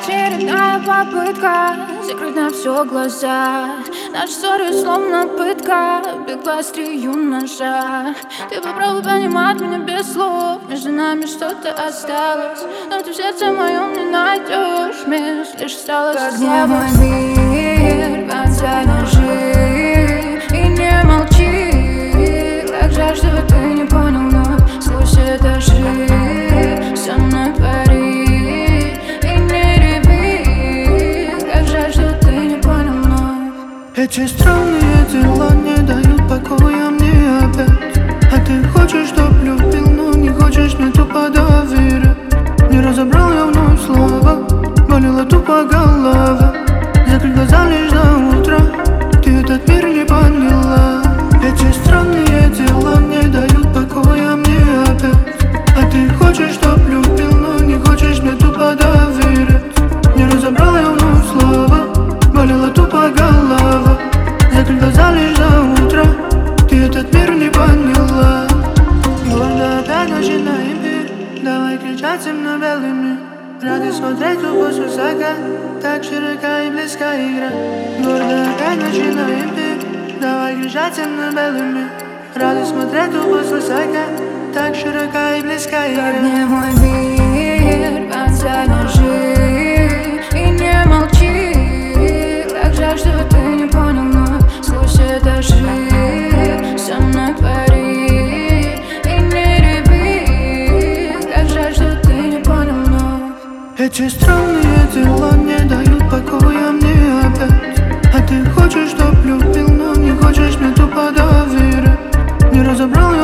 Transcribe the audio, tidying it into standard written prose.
очередная попытка закрыть на все глаза. Наши ссоры словно пытка, бегла острию ножа. Ты попробуй понимать меня без слов, между нами что-то осталось, но ты в сердце моем не найдешь мест, лишь осталось как не мой мир, вонзай ножи и не молчи. Как жаль, что ты не понял, но сквозь этажи со мной пари и не реви. Как жаль, что ты не понял, но эти странные дела не дают покоя мне опять. А ты хочешь, чтоб любил, но не хочешь мне тупо доверять. Не разобрал я вновь слова, болела тупо голова. Закрыть глаза лишь до утра, ты этот мир не поняла. Эти странные дела не дают покоя мне опять. А ты хочешь, чтоб любил, но не хочешь мне тупо доверять. Не разобрал я вновь слова, болела тупо голова. Закрыть глаза лишь до утра, ты этот мир не поняла. Гордо опять начинаем пить, давай кричать темно белыми. Рады смотреть тупо свысока, так широка и близка игра. Гордо опять начинаем пить, давай кричать темно белыми. Рады смотреть тупо свысока, так широка и близка игра. как не мой мир, вонзай ножи и не молчи. Как жаль, что ты не понял, но сквозь этажи со мной пари и не реви. Как жаль, что ты не понял, но эти странные дела не дают покоя мне опять. А ты хочешь, чтоб любил, но не хочешь мне тупо доверять. Не разобрал я